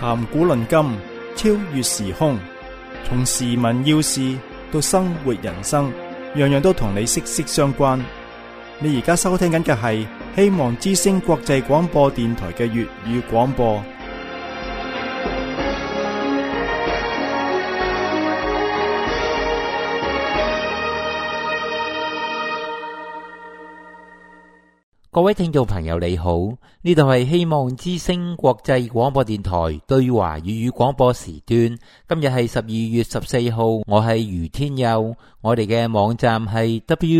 談古論今，超越時空，從時聞要事到生活人生，樣樣都同你息息相關。你而家收聽緊嘅係希望之聲國際廣播電台嘅粵語廣播。 各位聽眾朋友你好，呢度係希望之聲國際廣播電台對華粵語廣播時段。今日係12月14號，我係余天佑。我哋嘅網站係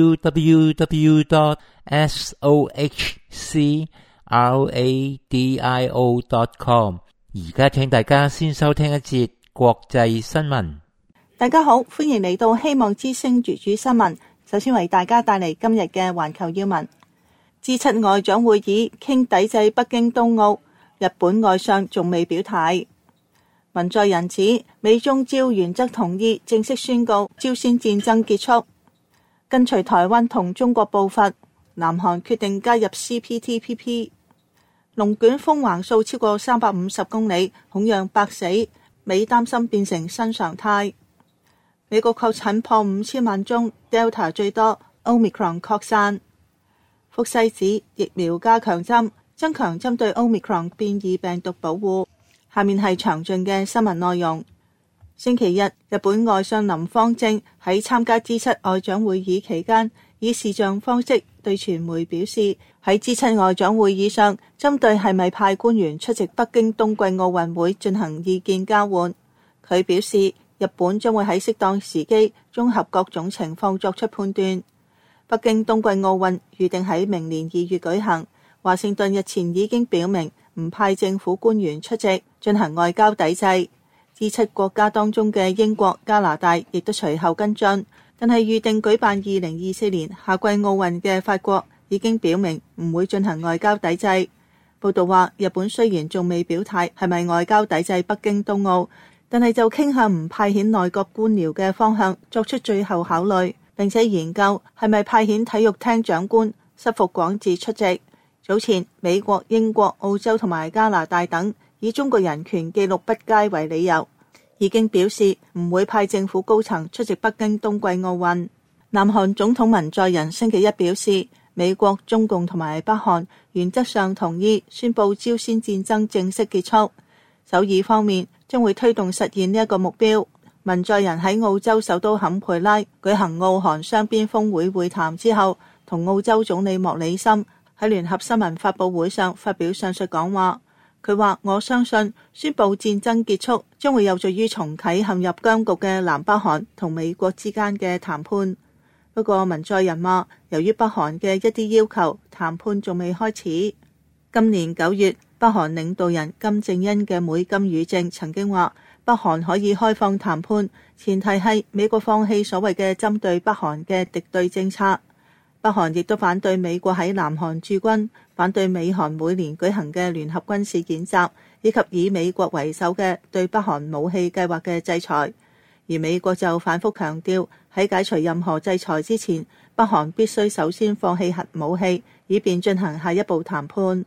www.sohcradio.com。而家請大家先收聽一節國際新聞。 大家好，歡迎嚟到希望之聲粵語新聞。首先為大家帶嚟今日嘅環球要聞。G7 外長會議傾抵制北京冬奧，日本外相仲未表態。文在寅指美中朝原則同意，正式宣告朝鮮戰爭結束。跟隨台灣同中國步伐，南韓決定加入 CPTPP。龍捲風橫掃超過350公里，恐讓百死，美擔心變成新常態。美國確診破5000萬宗 ，Delta 最多 ，Omicron 擴散。福西指疫苗加強針，增強針對 Omicron 變異病毒保護。下面係詳盡嘅新聞內容。星期日，日本外相林芳正喺參加 G7 外長會議期間，以視像方式對傳媒表示，喺 G7 外長會議上，針對係咪派官員出席北京冬季奧運會進行意見交換。佢表示，日本將會喺適當時機，綜合各種情況作出判斷。北京冬季奧運預定喺明年2月舉行，華盛頓日前已經表明唔派政府官員出席，進行外交抵制。G7 國家當中嘅英國、加拿大亦都隨後跟進，但係預定舉辦2024年夏季奧運嘅法國已經表明唔會進行外交抵制。報道話，日本雖然仲未表態係咪外交抵制北京冬奧，但係就傾向唔派遣內閣官僚嘅方向作出最後考慮。並且研究係咪派遣體育廳長官室伏廣治出席。早前美國、英國、澳洲同埋加拿大等以中國人權記錄不佳為理由，已經表示唔會派政府高層出席北京冬季奧運。南韓總統文在寅星期一表示，美國、中共同埋北韓原則上同意宣布朝鮮戰爭正式結束。首爾方面將會推動實現呢一個目標。文在寅喺澳洲首都坎培拉舉行澳韓雙邊峰會會談之後，同澳洲總理莫里森喺聯合新聞發佈會上發表上述講話。佢話：我相信宣布戰爭結束將會有助於重啟陷入僵局嘅南北韓同美國之間嘅談判。不過文在寅話，由於北韓嘅一啲要求，談判仲未開始。今年9月，北韓領導人金正恩嘅妹金與正曾經話，北韓可以開放談判，前提係美國放棄所謂嘅針對北韓嘅敵對政策。北韓亦都反對美國喺南韓駐軍，反對美韓每年舉行嘅聯合軍事演習，以及以美國為首嘅對北韓武器計劃嘅制裁。而美國就反覆強調，喺解除任何制裁之前，北韓必須首先放棄核武器，以便進行下一步談判。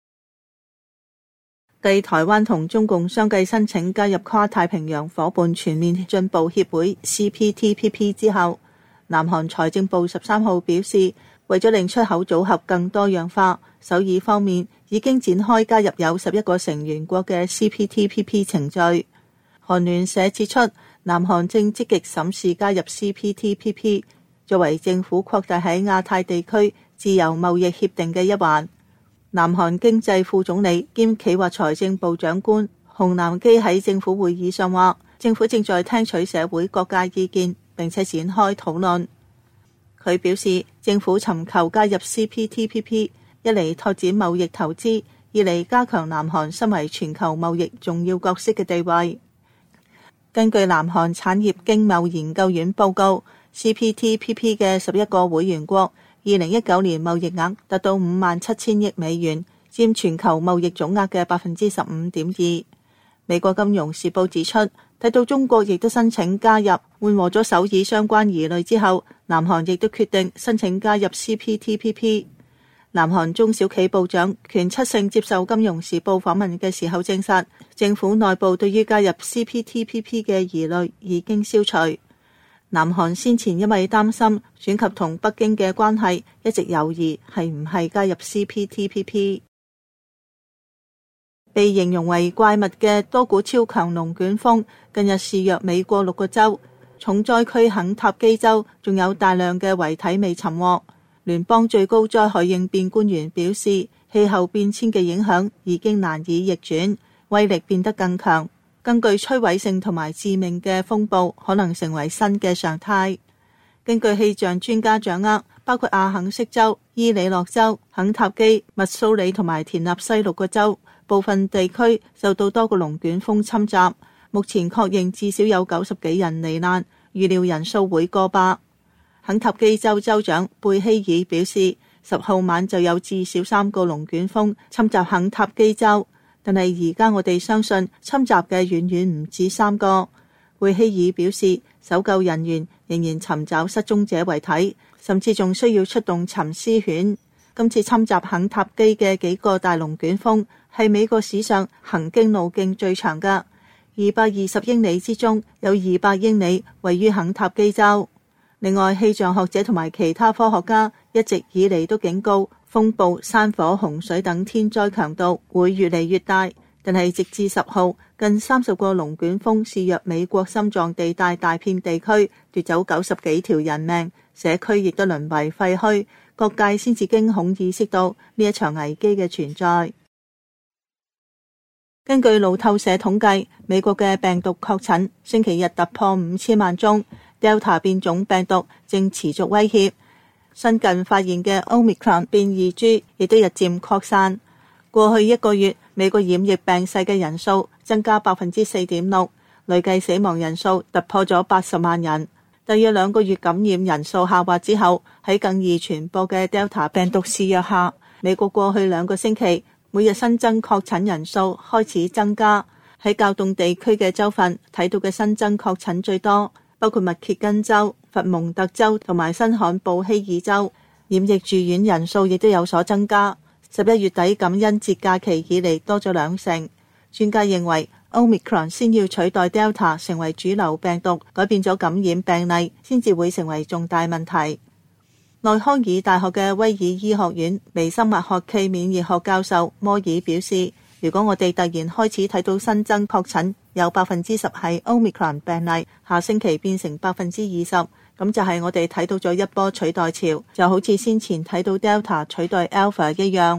繼台灣同中共相繼申請加入跨太平洋夥伴全面進步協會 CPTPP 之後，南韓財政部13號表示，為咗令出口組合更多樣化，首爾方面已經展開加入有11個成員國嘅 CPTPP 程序。韓聯社指出，南韓正積極審視加入 CPTPP， 作為政府擴大喺亞太地區自由貿易協定嘅一環。南韓經濟副總理兼企劃財政部長官洪南基喺政府會議上話，政府正在聽取社會各界意見，並且展開討論。佢表示，政府尋求加入 CPTPP， 一嚟拓展貿易投資，二嚟加強南韓身為全球貿易重要角色嘅地位。根據南韓產業經貿研究院報告， CPTPP 嘅11個會員國2019年貿易額達到57000億美元，佔全球貿易總額嘅 15.2%。美國金融時報指出，睇到中國亦都申請加入，緩和咗首爾相關疑慮之後，南韓亦都決定申請加入 CPTPP。 南韓中小企部長權七勝接受《金融時報》訪問嘅時候證實，政府內部對於加入 CPTPP 嘅疑慮已經消除。南韓先前因為擔心選及同北京嘅關係，一直猶豫係唔係加入 CPTPP。被形容為怪物嘅多股超強龍捲風近日肆虐美國6個州，重災區肯塔基州仲有大量嘅遺體未尋獲。聯邦最高災害應變官員表示，氣候變遷嘅影響已經難以逆轉，威力變得更強，更具摧毀性同埋致命嘅風暴可能成為新嘅常態。根據氣象專家掌握，包括阿肯色州、伊利諾州、肯塔基、密蘇里同埋田納西6個州，部分地區受到多個龍捲風侵襲，目前確認至少有90幾人罹難，預料人數會過百。肯塔基州州長貝希爾表示，10號晚就有至少3個龍捲風侵襲肯塔基州，但係而家我哋相信侵襲嘅遠遠唔止3個。貝希爾表示，搜救人員仍然尋找失蹤者遺體，甚至仲需要出動尋屍犬。今次侵襲肯塔基嘅幾個大龍捲風係美國史上行經路徑最長嘅，220英里之中有200英里位於肯塔基州。另外，氣象學者同埋其他科學家一直以嚟都警告，風暴、山火、洪水等天災強度會越嚟越大。但係直至10號，近30個龍捲風肆虐美國心臟地帶大片地區，奪走90幾條人命，社區亦都淪為廢墟。各界先至驚恐意識到呢一場危機嘅存在。根據路透社統計，美國嘅病毒確診星期日突破5000萬宗，Delta 變種病毒正持續威脅。新近發現嘅 Omicron 變異株亦都日漸擴散。過去1個月，美國染疫病逝嘅人數增加 4.6%， 累計死亡人數突破咗80萬人。大約2個月感染人數下滑之後，喺更易傳播嘅 Delta 病毒肆虐下，美國過去2個星期每日新增確診人數開始增加。喺較凍地區嘅州份睇到嘅新增確診最多，包括密歇根州、佛蒙特州同埋新罕布希爾州。染疫住院人數亦都有所增加。11月底感恩節假期以嚟多咗2成。專家認為 Omicron 先要取代 Delta 成為主流病毒，改變咗感染病例，先至會成為重大問題。內康爾大學嘅威爾醫學院微生物學暨免疫學教授摩爾表示，如果我哋突然開始睇到新增確診有 10% 係 Omicron 病例，下星期變成 20%， 咁就係我哋睇到咗一波取代潮，就好似先前睇到 Delta 取代 Alpha 一樣。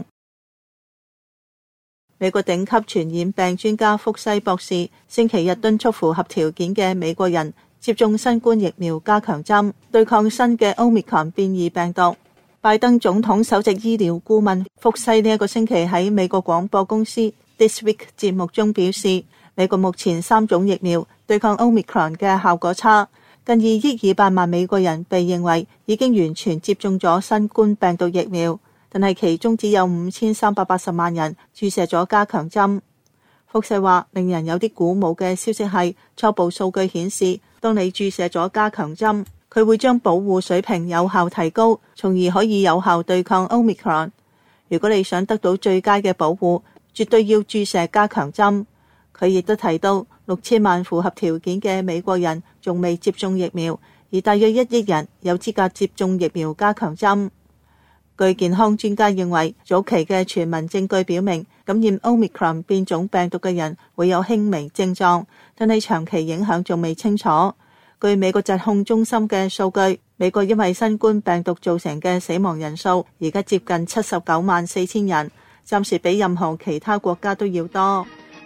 美國頂級傳染病專家福西博士星期日敦促符合條件嘅美國人接種新冠疫苗加強針，對抗新嘅 Omicron 變異病毒。拜登總統首席醫療顧問福西呢一個星期喺美國廣播公司 This Week 節目中表示，美國目前3種疫苗對抗 Omicron 嘅效果差。近2億200萬美國人被認為已經完全接種咗新冠病毒疫苗，但係其中只有5380萬人注射咗加強針。福西話，令人有啲鼓舞嘅消息係，初步數據顯示，當你注射咗加強針，佢會將保護水平有效提高，從而可以有效對抗 Omicron。如果你想得到最佳嘅保護，絕對要注射加強針。佢亦都提到，6000萬符合條件嘅美國人仲未接種疫苗，而大約1億人有資格接種疫苗加強針。據健康專家認為，早期嘅全民證據表明，感染 Omicron 變種病毒嘅人會有輕微症狀，但係長期影響仲未清楚。據美國疾控中心嘅數據，美國因為新冠病毒造成嘅死亡人數而家接近794000人，暫時比任何其他國家都要多。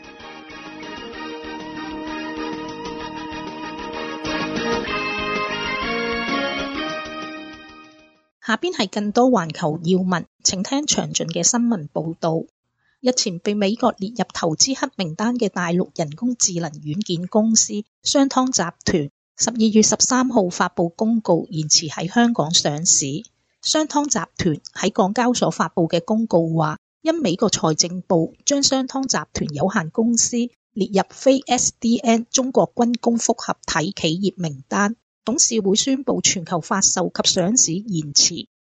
下邊係更多環球要聞，請聽詳盡嘅新聞報導。日前被美國列入投資黑名單嘅大陸人工智能軟件公司商湯集團，12月13號發布公告，延遲喺香港上市。商湯集團喺港交所發布嘅公告話，因美國財政部將商湯集團有限公司列入非 SDN 中國軍工複合體企業名單，董事會宣布全球發售及上市延遲。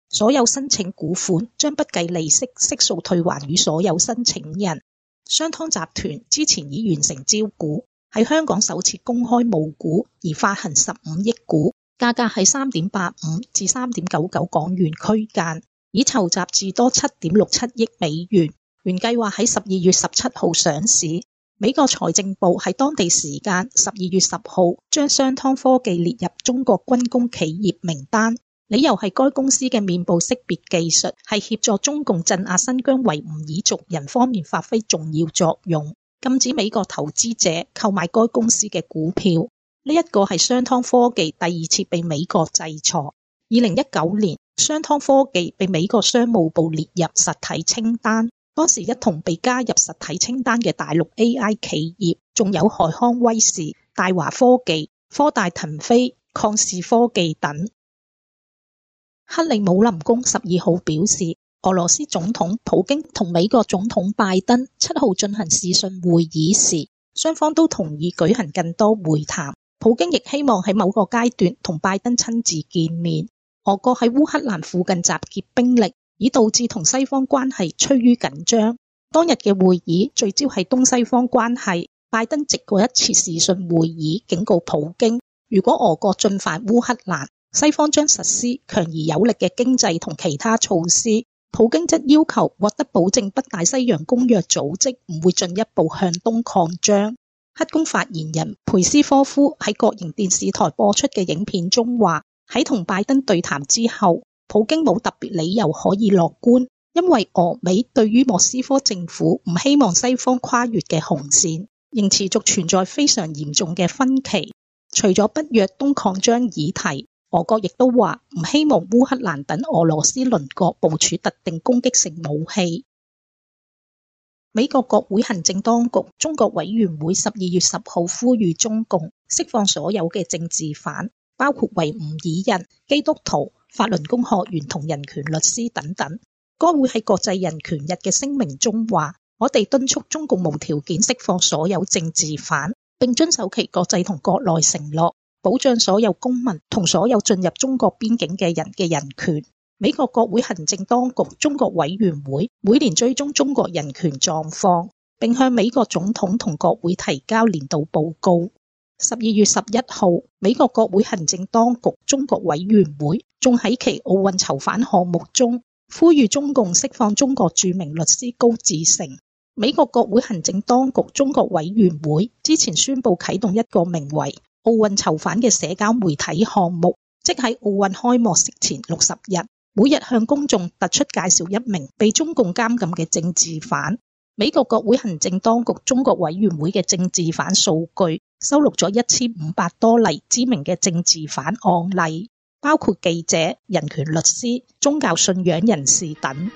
所有申請股款將不計利息悉數退還予所有申請人。商湯集團之前已完成招股，喺香港首次公開募股而發行15億股，價格係 3.85 至 3.99 港元區間，已籌集至多 7.67 億美元。原計劃喺12月17號上市。美國財政部喺當地時間12月10號將商湯科技列入中國軍工企業名單，理由係該公司嘅面部識別技術係協助中共鎮壓新疆維吾爾族人方面發揮重要作用，禁止美國投資者購買該公司嘅股票。呢一個係商湯科技第二次被美國制裁。2019年，商湯科技被美國商務部列入實體清單。當時一同被加入實體清單嘅大陸 AI 企業，仲有海康威視、大華科技、科大騰飛、曠視科技等。克里姆林宮12號表示，俄羅斯總統普京同美國總統拜登7號進行視訊會議時，雙方都同意舉行更多會談。普京亦希望喺某個階段同拜登親自見面。俄國喺烏克蘭附近集結兵力，以導致同西方關係趨於緊張。當日嘅會議聚焦係東西方關係。拜登藉過一次視訊會議警告普京，如果俄國進犯烏克蘭，西方將實施強而有力嘅經濟同其他措施。普京則要求獲得保證北大西洋公約組織唔會進一步向東擴張。黑宮發言人佩斯科夫喺國營電視台播出嘅影片中話，喺同拜登對談之後，普京冇特別理由可以樂觀，因為俄美對於莫斯科政府唔希望西方跨越嘅紅線，仍持續存在非常嚴重嘅分歧。除咗北約東擴張議題，俄國亦都話唔希望烏克蘭等俄羅斯鄰國部署特定攻擊性武器。美國國會行政當局中國委員會12月10號呼籲中共釋放所有嘅政治犯，包括維吾爾人、基督徒、法輪功學員同人權律師等等。該會喺國際人權日嘅聲明中話，我哋敦促中共無條件釋放所有政治犯，並遵守其國際同國內承諾，保障所有公民同所有進入中國邊境嘅人嘅人權。美國國會行政當局中國委員會每年追蹤中國人權狀況，並向美國總統同國會提交年度報告。12月11號，美國國會行政當局中國委員會仲喺其奧運囚犯項目中呼籲中共釋放中國著名律師高志成。美國國會行政當局中國委員會之前宣布啟動一個名為奧運囚犯嘅社交媒體項目，即喺奧運開幕式前60日，每日向公眾突出介紹一名被中共監禁嘅政治犯。美國國會行政當局中國委員會嘅政治犯數據收錄咗1500多例知名嘅政治犯案例，包括記者、人權律師、宗教信仰人士等。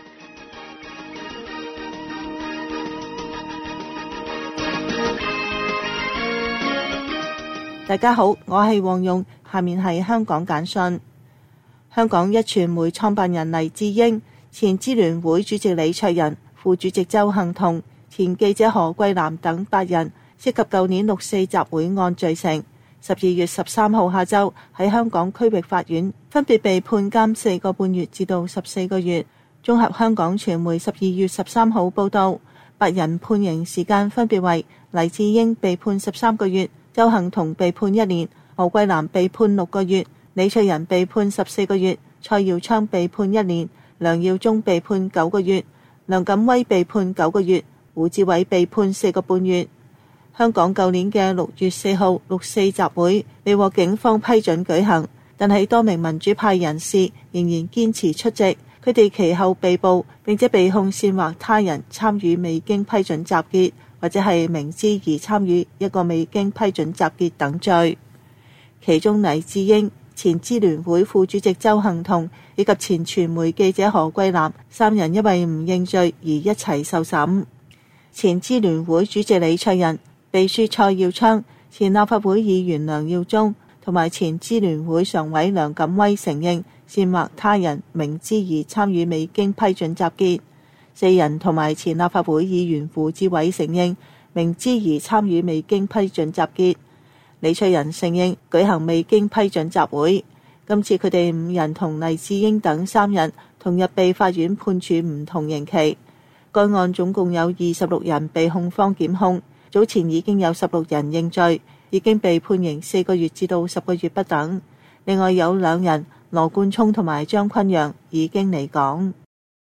大家好，我係黃蓉，下面係香港簡訊。香港一傳媒創辦人黎智英、前支聯會主席李卓人、副主席鄒幸彤、前記者何桂藍等8人涉及舊年6·4集會案罪成。12月13號下晝喺香港區域法院分別被判監4個半月至到14個月。綜合香港傳媒12月13號報道，8人判刑時間分別為黎智英被判13個月，鄒幸彤被判1年，何桂藍被判6個月，李卓人被判14個月，蔡耀昌被判1年，梁耀忠被判9個月，梁錦威被判9個月，胡志偉被判4個半月。香港舊年嘅6月4號6·4集會未獲警方批准舉行，但係多名民主派人士仍然堅持出席，佢哋其後被捕，並且被控煽惑他人參與未經批准集結，或者係明知而參與一個未經批准集結等罪。其中黎智英、前支聯會副主席鄒幸彤以及前傳媒記者何桂藍3人因為唔認罪而一齊受審。前支聯會主席李卓人、秘書蔡耀昌、前立法會議員梁耀忠同埋前支聯會常委梁錦威承認煽惑他人明知而參與未經批准集結。4人同埋前立法會議員胡志偉承認明知而參與未經批准集結。李卓人承認舉行未經批准集會。 今次佢哋5人同黎智英等3人同日被法院判處唔同刑期。該案總共有26人被控方檢控，早前已經有16人認罪，已經被判刑4個月至到10個月不等。另外有2人羅冠聰同埋張坤陽已經離港。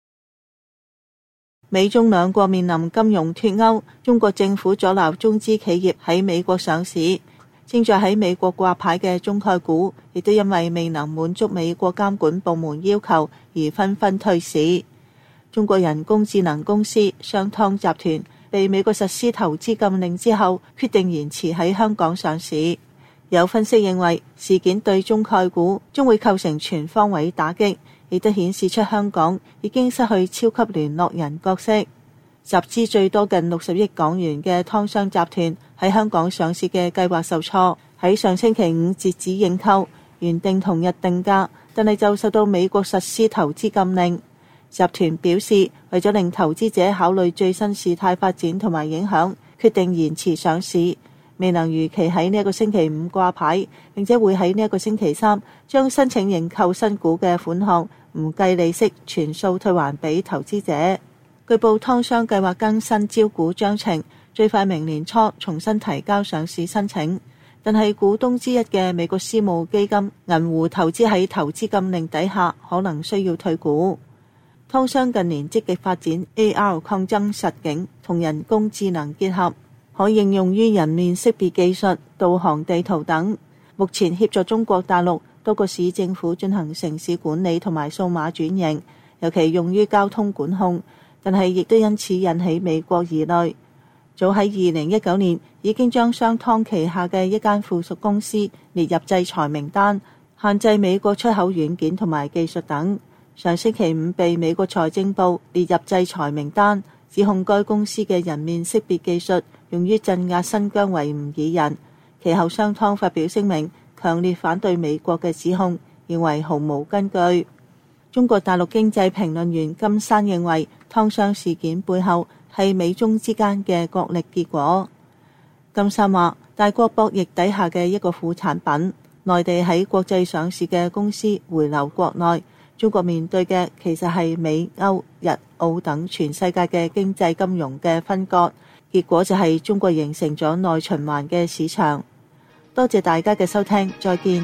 美中兩國面臨金融脫鈎，中國政府阻撓中資企業喺美國上市，正在喺美國掛牌嘅中概股，亦都因為未能滿足美國監管部門要求而紛紛退市。中國人工智能公司商湯集團被美國實施投資禁令之後，決定延遲喺香港上市。有分析認為，事件對中概股將會構成全方位打擊，亦都顯示出香港已經失去超級聯絡人角色。集資最多近60億港元嘅湯商集團喺香港上市嘅計劃受挫，喺上星期5截止認購，原定同日定價，但係就受到美國實施投資禁令。集團表示，為咗令投資者考慮最新事態發展同埋影響，決定延遲上市，未能如期喺呢一個星期5掛牌，並且會喺呢一個星期3將申請認購新股嘅款項唔計利息全數退還俾投資者。據報湯商計劃更新招股章程，最快明年初重新提交上市申請，但係股東之一嘅美國私募基金銀湖投資喺投資禁令底下可能需要退股。湯商近年積極發展 AR 擴增實境同人工智能結合，可應用於人面識別技術、導航地圖等，目前協助中國大陸多個市政府進行城市管理同埋數碼轉型，尤其用於交通管控，但係亦都因此引起美國疑慮。早喺2019年已經將商湯旗下嘅一間附屬公司列入制裁名單，限制美國出口軟件同埋技術等。上星期5被美國財政部列入制裁名單，指控該公司嘅人面識別技術用於鎮壓新疆維吾爾人。其後商湯發表聲明，強烈反對美國嘅指控，認為毫無根據。中國大陸經濟評論員金山認為，湯商事件背後係美中之間嘅角力結果。金山話，大國博弈底下嘅一個副產品，內地喺國際上市嘅公司回流國內，中國面對嘅其實係美、歐、日、澳等全世界嘅經濟金融嘅分割，結果就係中國形成咗內循環嘅市場。多謝大家嘅收聽，再見。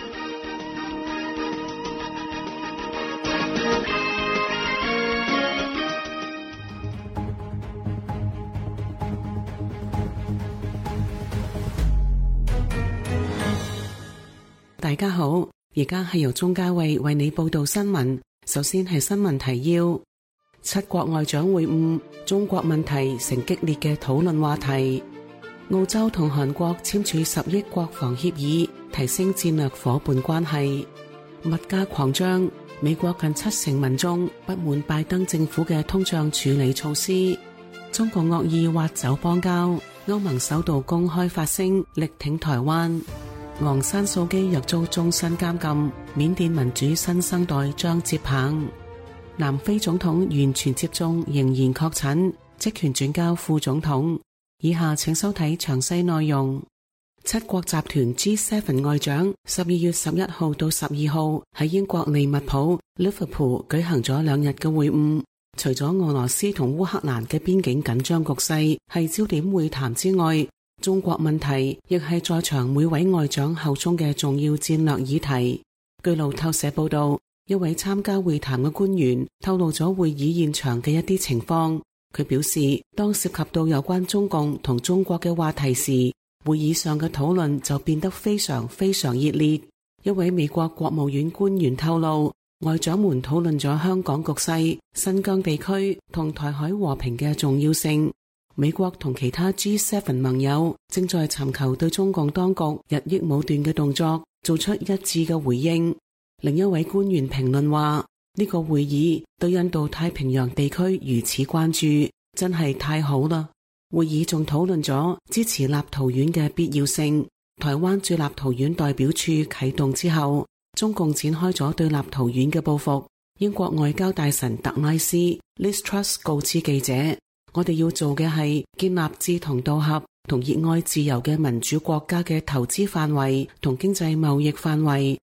大家好，而家係由鍾嘉慧為你報道新聞。首先係新聞提要：7國外長會晤，中國問題成激烈嘅討論話題。澳洲同韓國簽署10億國防協議，提升戰略夥伴關係。物價狂漲，美國近70%民眾不滿拜登政府嘅通脹處理措施。中國惡意挖走邦交，歐盟首度公開發聲力挺台灣。昂山素姬若遭終身監禁，緬甸民主新生代將接棒。南非總統完全接種仍然確診，職權轉交副總統。以下請收睇詳細內容。7國集團 G7 外長12月11號到12號喺英國利物浦 Liverpool 舉行咗2日嘅會晤。除咗俄羅斯同烏克蘭嘅邊境緊張局勢係焦點會談之外，中國問題亦係在場每位外長口中嘅重要戰略議題。據路透社報道，一位參加會談嘅官員透露咗會議現場嘅一啲情況。佢表示，當涉及到有關中共同中國嘅話題時，會議上嘅討論就變得非常熱烈。一位美國國務院官員透露，外長們討論咗香港局勢、新疆地區同台海和平嘅重要性。美國同其他 G7 盟友正在尋求對中共當局日益武斷嘅動作做出一致嘅回應。另一位官員評論話，呢個會議對印度太平洋地區如此關注，真係太好啦。會議仲討論咗支持立陶宛嘅必要性。台灣駐立陶宛代表處啟動之後，中共展開咗對立陶宛嘅報復。英國外交大臣特拉斯 Liz Truss 告知記者，我哋要做嘅係建立志同道合同熱愛自由嘅民主國家嘅投資範圍同經濟貿易範圍。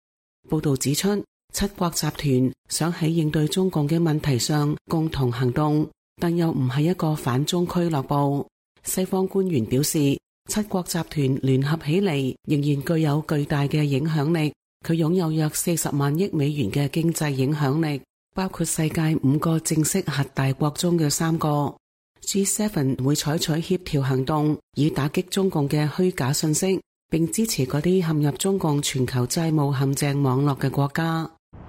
報道指出，七國集團想喺應對中共嘅問題上共同行動，但又唔係一個反中俱樂部。西方官員表示，七國集團聯合起嚟仍然具有巨大嘅影響力，佢擁有約40萬億美元嘅經濟影響力，包括世界5個正式核大國中嘅3個。G7 會採取協調行動，以打擊中共嘅虛假信息，並支持嗰啲陷入中共全球債務陷阱網絡嘅國家。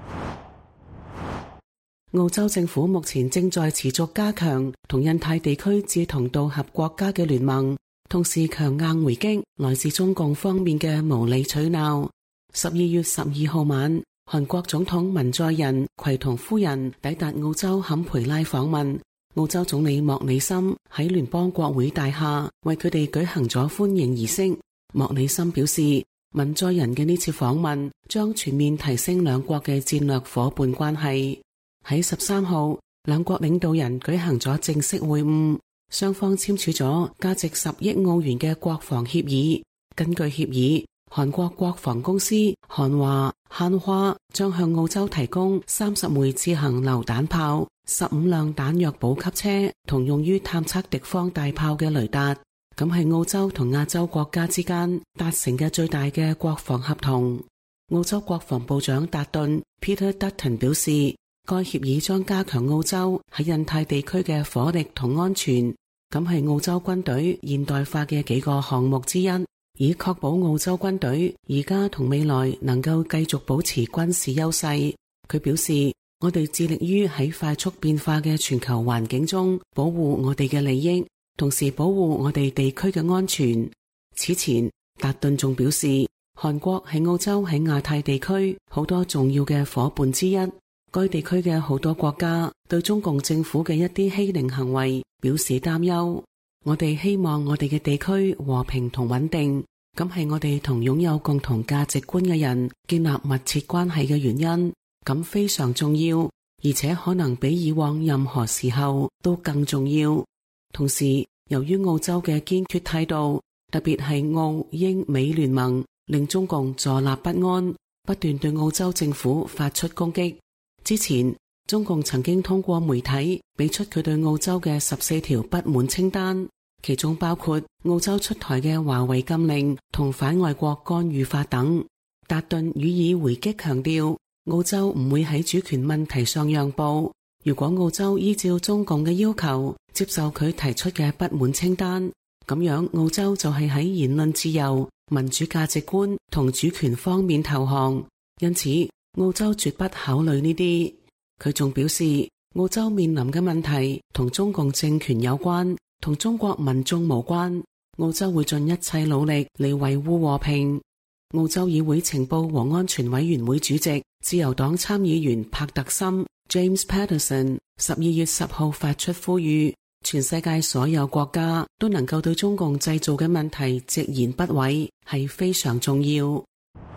澳洲政府目前正在持續加強同印太地區志同道合國家嘅聯盟，同時強硬回擊來自中共方面嘅無理取鬧。12月12號晚，韓國總統文在寅攜同夫人抵達澳洲坎培拉訪問，澳洲總理莫里森喺聯邦國會大廈為佢哋舉行咗歡迎儀式。莫里森表示，文在寅嘅呢次訪問將全面提升兩國嘅戰略夥伴關係。喺13號，兩國領導人舉行咗正式會晤，雙方簽署咗價值10億澳元嘅國防協議。根據協議，韓國國防公司韓華將向澳洲提供30枚自行榴彈炮、15輛彈藥補給車同用於探測敵方大炮嘅雷達。咁係澳洲同亞洲國家之間達成嘅最大嘅國防合同。澳洲國防部長達頓 Peter Dutton 表示，該協議將加強澳洲喺印太地區嘅火力同安全，咁係澳洲軍隊現代化嘅幾個項目之一，以確保澳洲軍隊而家同未來能夠繼續保持軍事優勢。佢表示，我哋致力於喺快速變化嘅全球環境中保護我哋嘅利益，同時保護我哋地區嘅安全。此前，達頓仲表示，韓國係澳洲喺亞太地區好多重要嘅夥伴之一。該地區嘅好多國家對中共政府嘅一啲欺凌行為表示擔憂。我哋希望我哋嘅地區和平同穩定，咁係我哋同擁有共同價值觀嘅人建立密切關係嘅原因，咁非常重要，而且可能比以往任何時候都更重要。同時，由於澳洲嘅堅決態度，特別係澳英美聯盟，令中共坐立不安，不斷對澳洲政府發出攻擊。之前，中共曾經通過媒體俾出佢對澳洲嘅14條不滿清單，其中包括澳洲出台嘅華為禁令同反外國干預法等。達頓予以回擊，強調澳洲唔會喺主權問題上讓步。如果澳洲依照中共嘅要求接受佢提出嘅不滿清單，咁樣澳洲就係喺言論自由、民主價值觀同主權方面投降。因此，澳洲絕不考慮呢啲。佢仲表示，澳洲面臨嘅問題同中共政權有關，同中國民眾無關。澳洲會盡一切努力嚟維護和平。澳洲議會情報和安全委員會主席、自由黨參議員帕特森 James Patterson 12月10號發出呼籲，全世界所有國家都能夠對中共製造嘅問題直言不諱，係非常重要。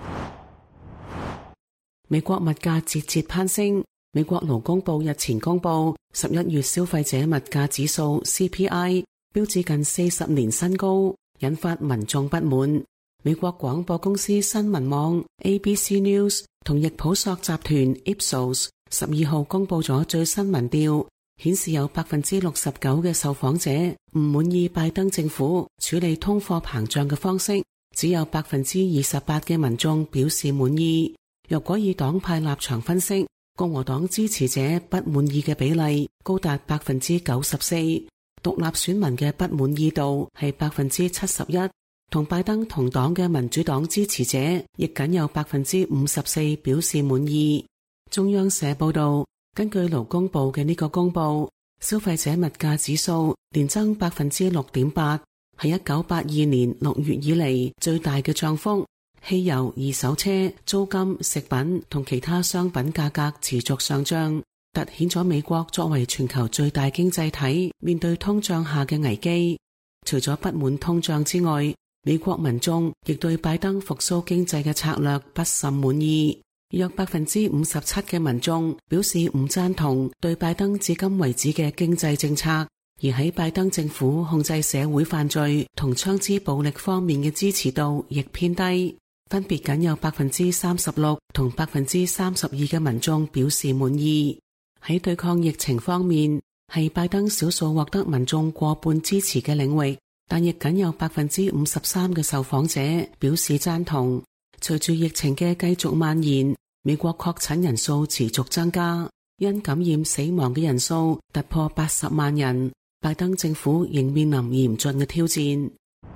美國物價節節攀升。美國勞工部日前公布11月消費者物價指數 CPI 標誌近40年新高，引發民眾不滿。美國廣播公司新聞網 ABC News 同易普索集團 Ipsos 12號公布咗最新民調，顯示有 69% 嘅受訪者唔滿意拜登政府處理通貨膨脹嘅方式，只有 28% 嘅民眾表示滿意。若果以黨派立場分析，共和黨支持者不滿意嘅比例高達 94%， 獨立選民嘅不滿意度係 71%， 同拜登同黨嘅民主黨支持者亦僅有 54% 表示滿意。中央社報道，根據勞工部嘅呢個公佈，消費者物價指數年增 6.8%， 係1982年6月以嚟最大嘅漲幅。汽油、二手車、租金、食品同其他商品價格持續上漲，凸顯咗美國作為全球最大經濟體面對通脹下嘅危機。除咗不滿通脹之外，美國民眾亦對拜登復甦經濟嘅策略不甚滿意。約 57% 嘅民眾表示唔贊同對拜登至今為止嘅經濟政策，而喺拜登政府控制社會犯罪同槍支暴力方面嘅支持度亦偏低。 分別僅有 36% 同 32% 嘅民眾表示滿意。喺對抗疫情方面，係拜登少數獲得民眾過半支持嘅領域，但亦僅有 53% 嘅受訪者表示贊同。隨住疫情嘅繼續蔓延，美國確診人數持續增加，因感染死亡嘅人數突破80萬人，拜登政府仍面臨嚴峻嘅挑戰。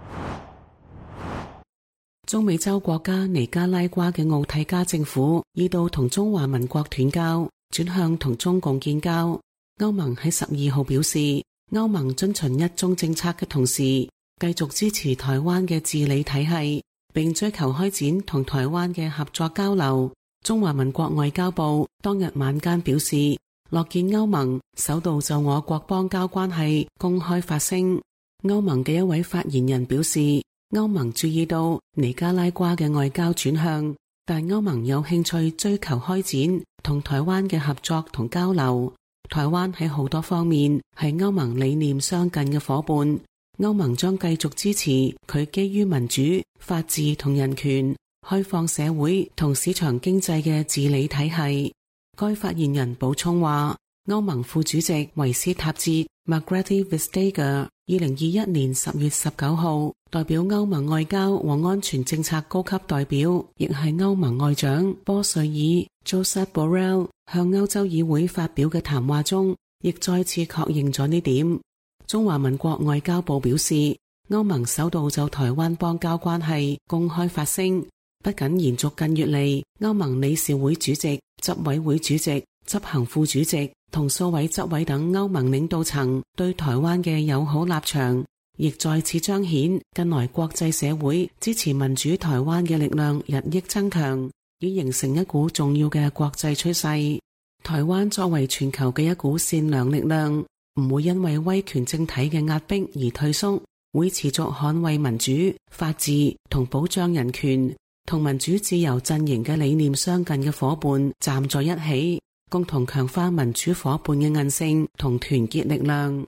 中美洲國家尼加拉瓜嘅奧蒂加政府已到同中華民國斷交，轉向同中共建交。歐盟喺12號表示，歐盟遵循一中政策嘅同時，繼續支持台灣嘅治理體系，並追求開展同台灣嘅合作交流。中華民國外交部當日晚間表示，樂見歐盟首度就我國邦交關係公開發聲。歐盟嘅一位發言人表示，歐盟注意到尼加拉瓜嘅外交轉向，但歐盟有興趣追求開展同台灣嘅合作同交流。台灣喺好多方面係歐盟理念相近嘅夥伴，歐盟將繼續支持佢基於民主、法治同人權、開放社會同市場經濟嘅治理體系。該發言人補充話，歐盟副主席維斯塔捷 Margrethe Vestager 2021年10月19號代表歐盟外交和安全政策高級代表，亦係歐盟外長波瑞爾 Josep Borrell 向歐洲議會發表嘅談話中，亦再次確認咗呢點。中華民國外交部表示，歐盟首度就台灣邦交關係公開發聲，不僅延續近月嚟歐盟理事會主席、執委會主席、執行副主席同數位執委等歐盟領導層對台灣嘅友好立場，亦再次彰顯近來國際社會支持民主台灣嘅力量日益增強，已形成一股重要嘅國際趨勢。台灣作為全球嘅一股善良力量，唔會因為威權政體嘅壓迫而退縮，會持續捍衛民主、法治同保障人權，同民主自由陣營嘅理念相近嘅夥伴站在一起，共同強化民主夥伴嘅韌性同團結力量。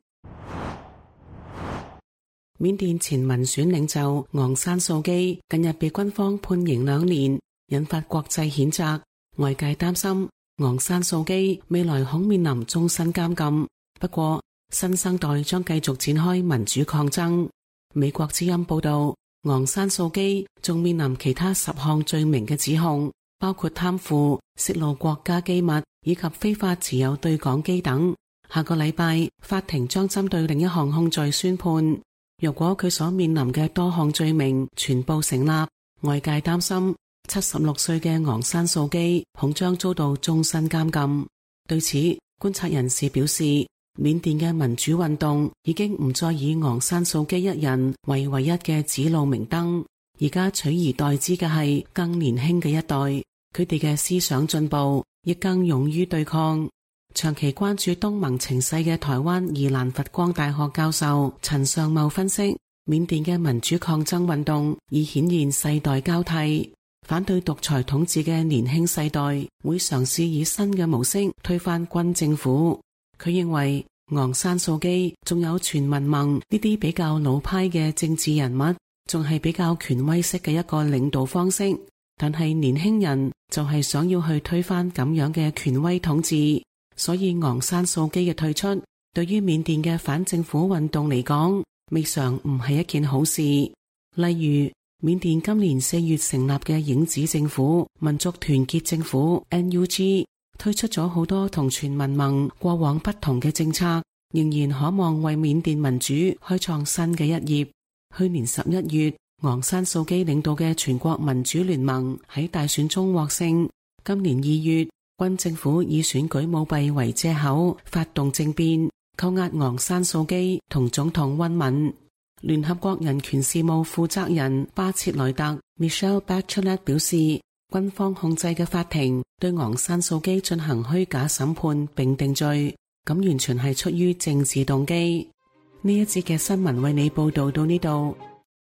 緬甸前民選領袖昂山素基近日被軍方判刑2年，引發國際譴責。外界擔心昂山素基未來恐面臨終身監禁。不過，新生代將繼續展開民主抗爭。美國之音報道，昂山素基仲面臨其他10項罪名嘅指控，包括貪腐、泄露國家機密以及非法持有對講機等。下個禮拜，法庭將針對另一項控罪宣判。若果佢所面臨嘅多項罪名全部成立，外界擔心76歲嘅昂山素基恐將遭到終身監禁。對此，觀察人士表示，緬甸嘅民主運動已經唔再以昂山素基一人為唯一嘅指路明燈，而家取而代之嘅係更年輕嘅一代，佢哋嘅思想進步，亦更勇於對抗。長期關注東盟情勢嘅台灣宜蘭佛光大學教授陳尚茂分析，緬甸嘅民主抗爭運動已顯現世代交替，反對獨裁統治嘅年輕世代會嘗試以新嘅模式推翻軍政府。佢認為昂山素基仲有全民盟呢啲比較老派嘅政治人物，仲係比較權威式嘅一個領導方式，但係年輕人就係想要去推翻咁樣嘅權威統治。所以昂山素基嘅退出，對於緬甸嘅反政府運動嚟講，未嘗唔係一件好事。例如，緬甸今年4月成立嘅影子政府民族團結政府 NUG 推出咗好多同全民盟過往不同嘅政策，仍然可望為緬甸民主開創新嘅一頁。去年11月，昂山素基領導嘅全國民主聯盟喺大選中獲勝。今年2月，軍政府以選舉舞弊為借口發動政變，扣押昂山素基同總統溫敏。聯合國人權事務負責人巴切萊特 Michelle Bachelet 表示，軍方控制嘅法庭對昂山素基進行虛假審判並定罪，咁完全係出於政治動機。呢一節嘅新聞為你報道到呢度。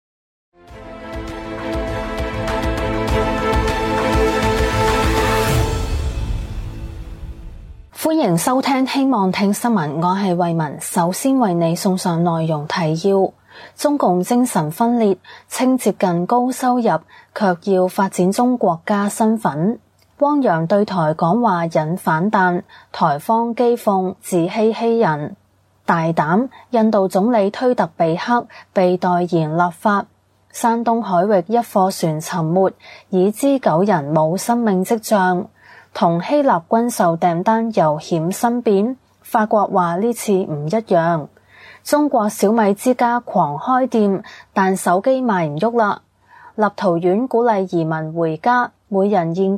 歡迎收聽希望聽新聞，我係慧文。首先為你送上內容提要。 中共精神分裂，稱接近高收入，卻要發展中國家身份。汪洋對台講話引反彈，台方譏諷自欺欺人。大膽，印度總理推特比克被代言立法。山東海域一貨船沉沒，已知9人冇生命跡象。同希臘軍售訂單又險生變，法國話呢次唔一樣。中國小米之家狂開店，但手機賣唔喐啦。立陶宛鼓勵移民回家，每人現金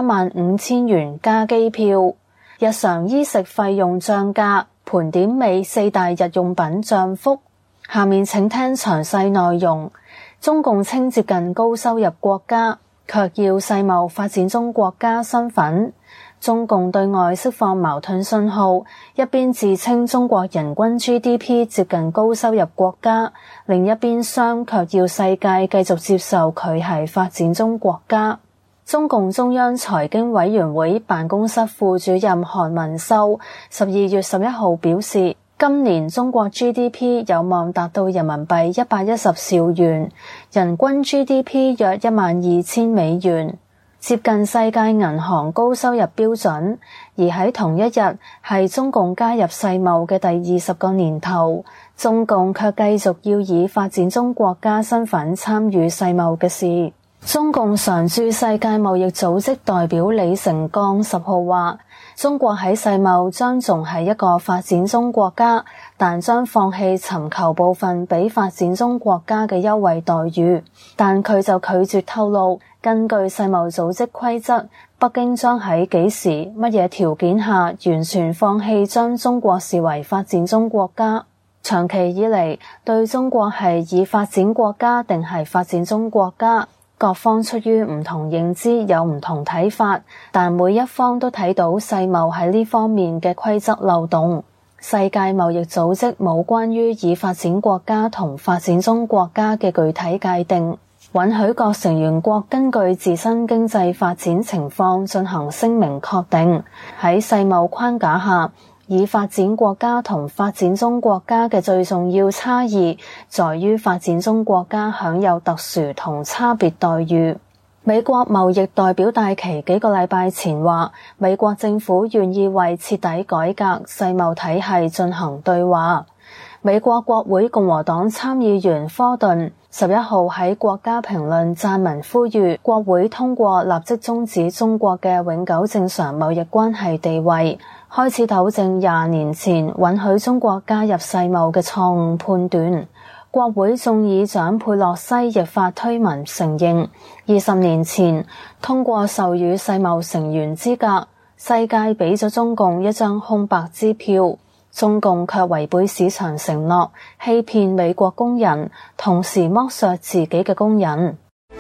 35,000元加機票。日常衣食費用漲價，盤點美4大日用品漲幅。下面請聽詳細內容。中共稱接近高收入國家，卻要世貿發展中國家身份。中共對外釋放矛盾信號，一邊自稱中國人均 GDP 接近高收入國家，另一邊廂卻要世界繼續接受佢係發展中國家。中共中央財經委員會辦公室副主任韓文秀12月11號表示，今年中國 GDP 有望達到人民幣110兆元，人均 GDP 約12,000美元，接近世界銀行高收入標準。而喺同一日係中共加入世貿嘅第20個年頭，中共卻繼續要以發展中國家身份參與世貿嘅事。中共常駐世界貿易組織代表李成鋼10號話，中國喺世貿將仲係一個發展中國家，但將放棄尋求部分比發展中國家嘅優惠待遇。但佢就拒絕透露，根據世貿組織規則，北京將喺幾時、乜嘢條件下完全放棄將中國視為發展中國家。長期以嚟，對中國係以發展國家定係發展中國家，各方出於唔同認知有唔同睇法，但每一方都睇到世貿喺呢方面嘅規則漏洞。世界貿易組織冇關於已發展國家同發展中國家嘅具體界定，允許各成員國根據自身經濟發展情況進行聲明確定。喺世貿框架下，已發展國家同發展中國家嘅最重要差異在於發展中國家享有特殊同差別待遇。美國貿易代表戴琪幾個禮拜前話，美國政府願意為徹底改革世貿體系進行對話。美國國會共和黨參議員科頓11號喺國家評論撰文呼籲國會通過立即終止中國嘅永久正常貿易關係地位，開始糾正20年前允許中國加入世貿嘅錯誤判斷。國會眾議長佩洛西亦發推文承認，20年前通過授予世貿成員資格，世界俾咗中共一張空白支票，中共卻違背市場承諾，欺騙美國工人，同時剝削自己嘅工人。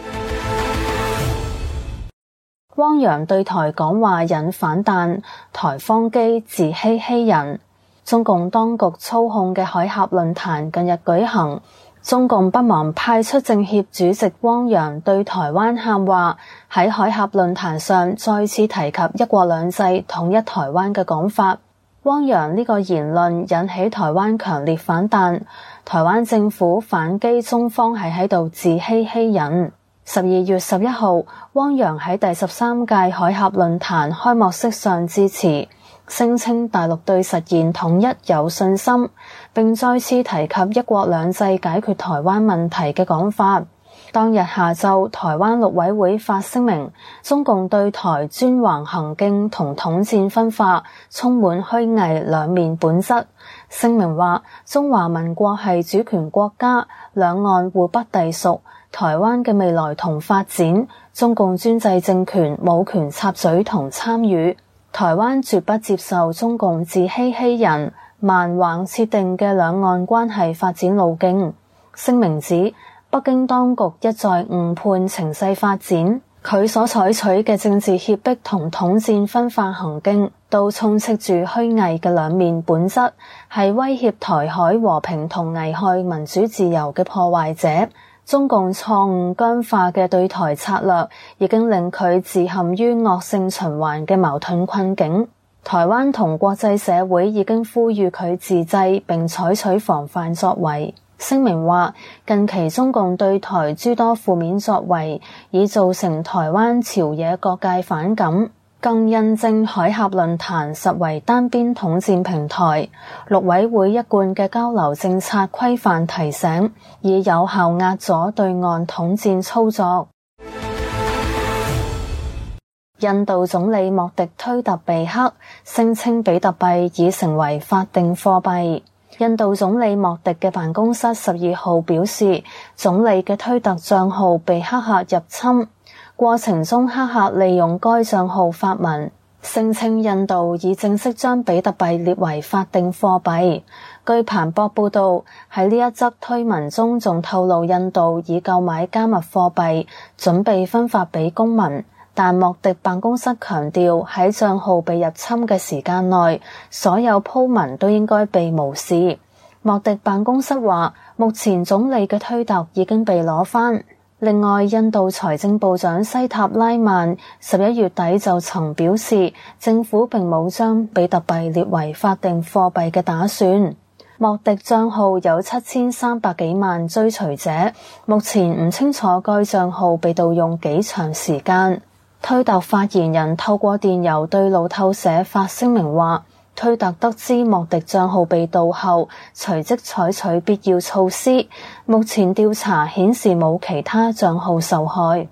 汪洋對台講話引反彈，台方譏自欺欺人。中共當局操控嘅海峽論壇近日舉行，中共不忘派出政協主席汪洋對台灣喊話，喺海峽論壇上再次提及一國兩制統一台灣嘅講法。汪洋呢個言論引起台灣強烈反彈，台灣政府反擊中方係喺度自欺欺人。12月11號，汪洋喺第13屆海峽論壇開幕式上致辭，聲稱大陸對實現統一有信心，並再次提及一國兩制解決台灣問題嘅講法。當日下晝，台灣陸委會發聲明，中共對台專橫行徑同統戰分化充滿虛偽兩面本質。聲明話，中華民國係主權國家，兩岸互不隸屬，台灣嘅未來同發展，中共專制政權冇權插嘴同參與。台灣絕不接受中共自欺欺人、蠻橫設定嘅兩岸關係發展路徑。聲明指，北京當局一再誤判情勢發展，佢所採取嘅政治脅迫同統戰分化行徑，都充斥住虛偽嘅兩面本質，係威脅台海和平同危害民主自由嘅破壞者。中共錯誤僵化嘅對台策略，已經令佢自陷於惡性循環嘅矛盾困境。台灣同國際社會已經呼籲佢自制並採取防範作為。 聲明話，近期中共對台諸多負面作為，已造成台灣朝野各界反感，更印證海峽論壇實為單邊統戰平台。陸委會一貫嘅交流政策規範提醒，以有效壓阻對岸統戰操作。印度總理莫迪推特被黑，聲稱比特幣已成為法定貨幣。印度總理莫迪嘅辦公室12號表示，總理嘅推特賬號被黑客入侵，過程中黑客利用該賬號發文，聲稱印度已正式將比特幣列為法定貨幣。據彭博報道，喺呢一則推文中仲透露印度已購買加密貨幣，準備分發俾公民。但莫迪辦公室強調，喺賬號被入侵嘅時間內，所有鋪文都應該被無視。莫迪辦公室話，目前總理嘅推特已經被攞返。另外，印度財政部長西塔拉曼11月底就曾表示，政府並冇將比特幣列為法定貨幣嘅打算。莫迪賬號有7300幾萬追隨者，目前唔清楚該賬號被盜用幾長時間。推特發言人透過電郵對路透社發聲明話，推特得知莫迪賬號被盜後，隨即採取必要措施。目前調查顯示冇其他賬號受害。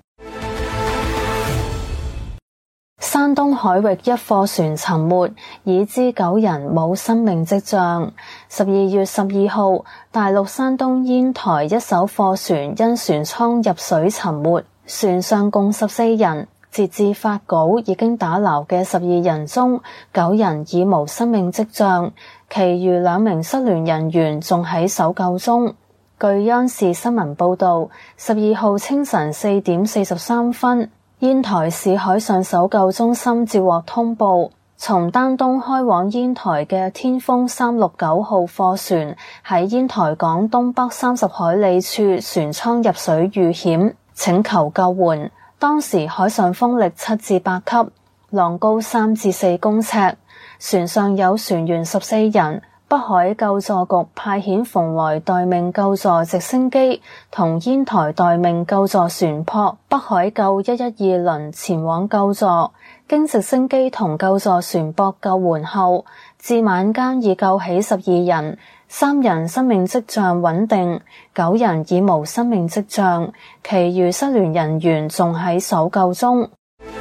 山東海域一貨船沉沒，已知9人冇生命跡象。12月12號，大陸山東煙台一艘貨船因船艙入水沉沒，船上共14人。截至發稿已經打撈嘅12人中，9人已無生命跡象，其餘2名失聯人員仲喺搜救中。據央視新聞報道，12號清晨4點43分，煙台市海上搜救中心接獲通報，從丹東開往煙台嘅天風369號貨船喺煙台港東北30海里處船艙入水遇險，請求救援。當時海上風力7至8級，浪高3至4公尺，船上有船員14人。北海救助局派遣蓬萊待命救助直升機同煙台待命救助船舶北海救112輪前往救助，經直升機同救助船舶救援後，至晚間已救起12人。3人生命跡象穩定，9人已無生命跡象，其餘失聯人員仲喺搜救中。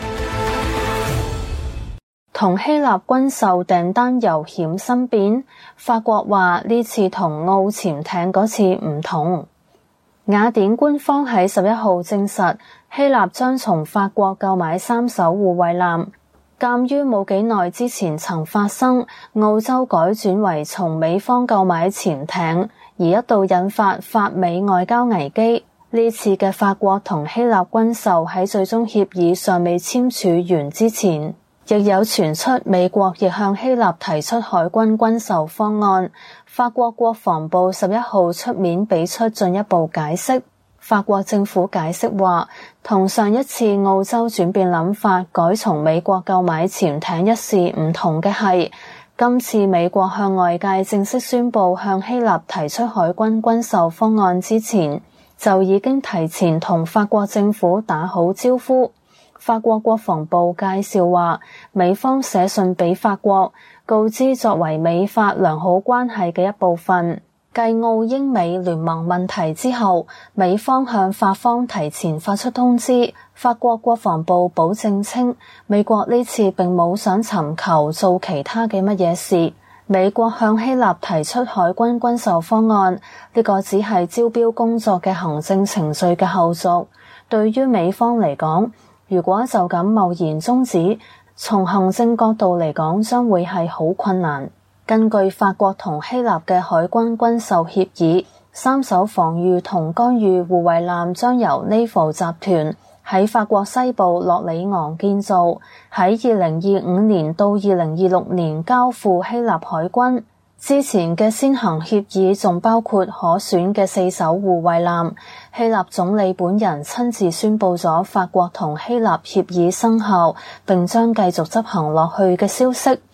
同希臘軍售訂單油險生變，法國話呢次同澳潛艇嗰次唔同。雅典官方喺11號證實，希臘將從法國購買3艘護衛艦。鑑於冇幾耐之前曾發生澳洲改轉為從美方購買潛艇，而一度引發法美外交危機，呢次嘅法國同希臘軍售喺最終協議尚未簽署完之前，亦有傳出美國亦向希臘提出海軍軍售方案。法國國防部11號出面俾出進一步解釋。法國政府解釋話，同上一次澳洲轉變諗法改從美國購買潛艇一事唔同嘅係，今次美國向外界正式宣布向希臘提出海軍軍售方案之前，就已經提前同法國政府打好招呼。法國國防部介紹話，美方寫信俾法國，告知作為美法良好關係嘅一部分，繼澳英美聯盟問題之後，美方向法方提前發出通知。法國國防部保證稱，美國呢次並冇想尋求做其他嘅乜嘢事。美國向希臘提出海軍軍售方案，呢個只係招標工作嘅行政程序嘅後續。對於美方嚟講，如果就咁貿然終止，從行政角度嚟講，將會係好困難。根據法國同希臘嘅海軍軍售協議，3艘防禦同干預護衛艦將由 Naval 集團喺法國西部洛里昂建造，喺2025年到2026年交付希臘海軍。之前嘅先行協議仲包括可選嘅4艘護衛艦。希臘總理本人親自宣布咗法國同希臘協議生效並將繼續執行落去嘅消息。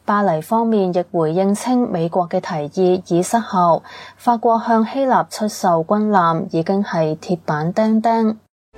巴黎方面亦回應稱美國嘅提議已失效，法國向希臘出售軍艦已經係鐵板釘釘。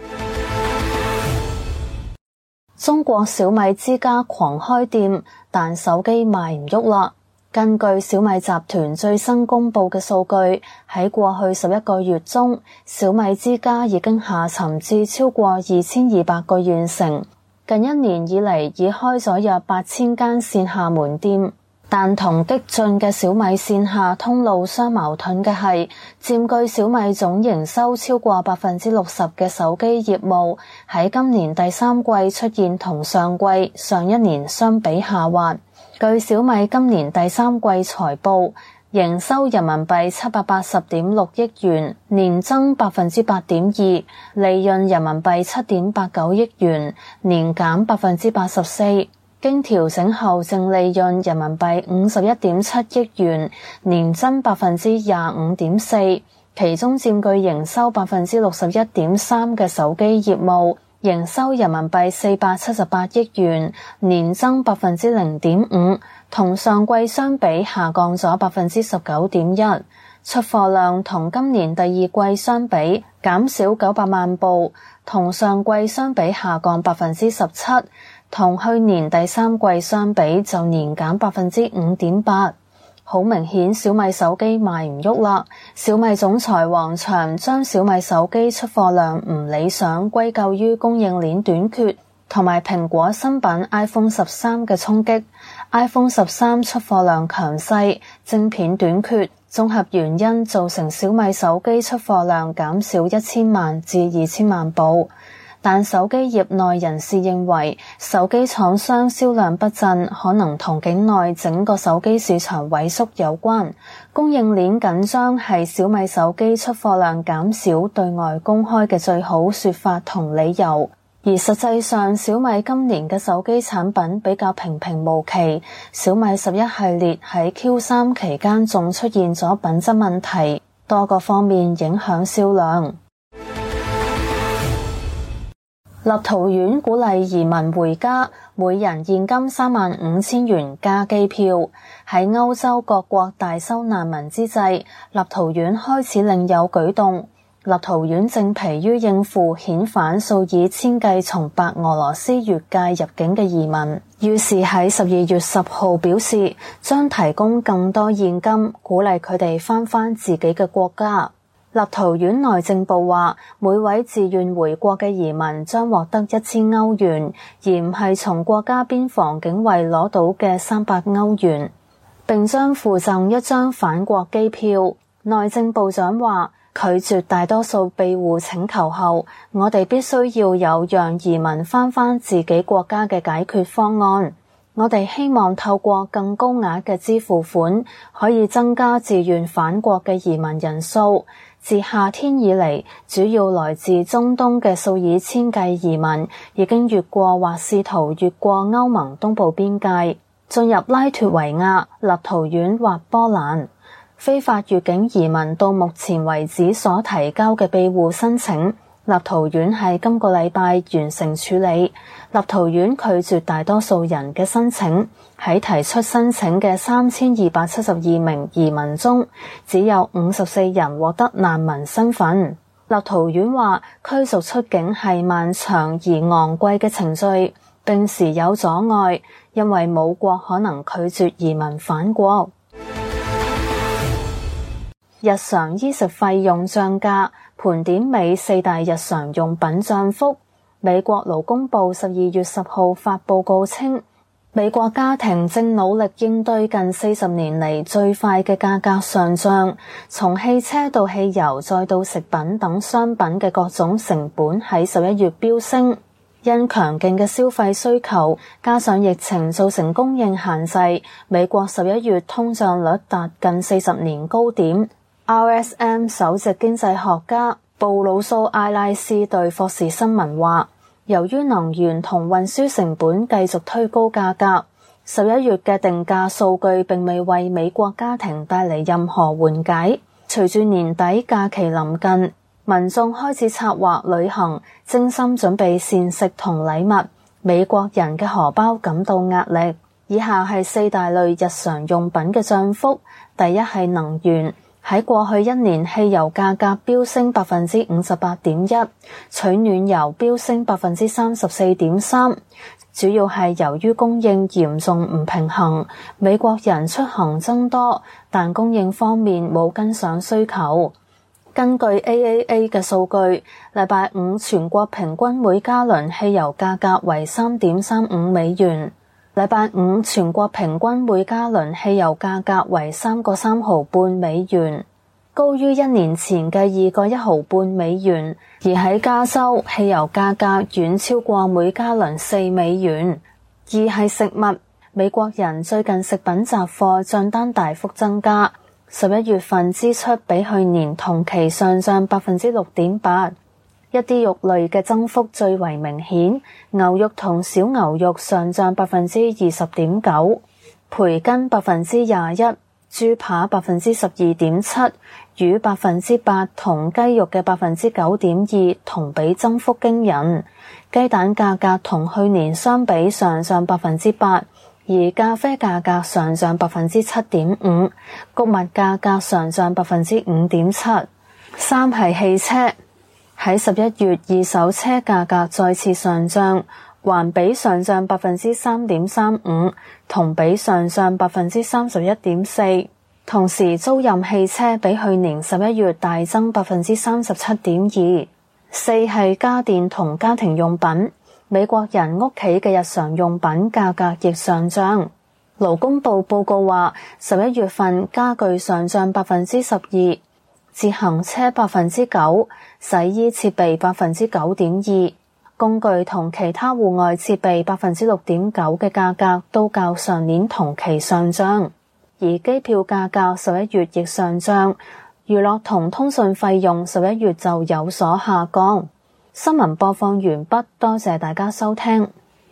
中國小米之家狂開店，但手機賣唔喐啦。根據小米集團最新公布嘅數據，喺過去11個月中，小米之家已經下沉至超過2200個縣城。近一年以嚟已開咗約8000間線下門店，但同激進嘅小米線下通路相矛盾嘅係，佔據小米總營收超過60%嘅手機業務喺今年第三季出現同上一年相比下滑。據小米今年第三季財報，營收人民幣780.6億元，年增8.2%，利潤人民幣7.89億元，年減84%。經調整後淨利潤人民幣51.7億元，年增25.4%。其中佔據營收61.3%嘅手機業務，營收人民幣478億元，年增0.5%，同上季相比下降咗19.1%。出貨量同今年第二季相比減少900萬部，同上季相比下降17%，同去年第三季相比就年減5.8%。好明顯小米手機賣唔喐啦。小米總裁王長將小米手機出貨量唔理想歸咎於供應鏈短缺同埋蘋果新品 iPhone 13嘅衝擊。iPhone 13出貨量強勢，晶片短缺，綜合原因造成小米手機出貨量減少1000萬至2000萬部。但手機業內人士認為，手機廠商銷量不振可能同境內整個手機市場萎縮有關，供應鏈緊張係小米手機出貨量減少對外公開嘅最好說法同理由。而實際上，小米今年嘅手機產品比較平平無奇，小米11系列喺 Q3 期間仲出現咗品質問題，多個方面影響銷量。立陶宛鼓勵移民回家，每人現金35,000元加機票。喺歐洲各國大收難民之際，立陶宛開始另有舉動。立陶宛正疲於應付遣返數以千計從白俄羅斯越界入境嘅移民，於是喺12月10號表示將提供更多現金，鼓勵佢哋返自己嘅國家。立陶宛內政部話，每位自願回國嘅移民將獲得1000歐元，而唔係從國家邊防警衛攞到嘅300歐元，並將附贈一張返國機票。內政部長話，拒絕大多數庇護請求後，我哋必須要有讓移民返自己國家嘅解決方案。我哋希望透過更高額嘅支付款，可以增加自願返國嘅移民人數。自夏天以嚟，主要來自中東嘅數以千計移民已經越過或試圖越過歐盟東部邊界，進入拉脫維亞、立陶宛或波蘭。非法越境移民到目前為止所提交嘅庇護申請，立陶宛喺今個禮拜完成處理。立陶宛拒絕大多數人嘅申請，喺提出申請嘅3272名移民中，只有54人獲得難民身份。立陶宛話，驅逐出境係漫長而昂貴嘅程序，並時有阻礙，因為冇國可能拒絕移民返國。日常衣食費用漲價，盤點美4大日常用品漲幅。美國勞工部12月10號發報告稱，美國家庭正努力應對近40年嚟最快嘅價格上漲，從汽車到汽油再到食品等商品嘅各種成本喺11月飆升。因強勁嘅消費需求，加上疫情造成供應限制，美國11月通脹率達近40年高點。RSM 首席經濟學家布魯蘇艾拉斯對霍士新聞話，由於能源同運輸成本繼續推高價格，11月嘅定價數據並未為美國家庭帶嚟任何緩解。隨住年底假期臨近，民眾開始策劃旅行，精心準備膳食同禮物，美國人嘅荷包感到壓力。 以下係4大類日常用品嘅漲幅。第一係能源，喺過去一年汽油價格飆升 58.1%， 取暖油飆升 34.3%， 主要係由於供應嚴重唔平衡，美國人出行增多，但供應方面冇跟上需求。根據 AAA 嘅數據，禮拜五全國平均每加侖汽油價格為 3.35 美元，禮拜五全國平均每加侖汽油價格為3個3毫半美元，高於1年前嘅2個1毫半美元。而喺加州，汽油價格遠超過每加侖4美元。二係食物，美國人最近食品雜貨賬單大幅增加。11月份支出比去年同期上漲 6.8%， 一啲肉類嘅增幅最為明顯，牛肉同小牛肉上漲 20.9%， 培根 21%， 豬扒 12.7%， 魚 8% 同雞肉嘅 9.2% 同比增幅驚人。雞蛋價格同去年相比上漲 8%，而咖啡價格上漲 7.5%， 穀物價格上漲 5.7%。三係汽車，喺11月二手車價格再次上漲，環比上漲 3.35%， 同比上漲 31.4%。同時租賃汽車比去年11月大增 37.2%。四係家電同家庭用品，美國人屋企嘅日常用品價格亦上漲。勞工部報告話，11月份家具上漲 12%， 自行車 9%， 洗衣設備 9.2%， 工具同其他戶外設備 6.9% 嘅價格都較上年同期上漲。而機票價格11月亦上漲，娛樂同通訊費用11月就有所下降。新聞播放完畢，多謝大家收聽。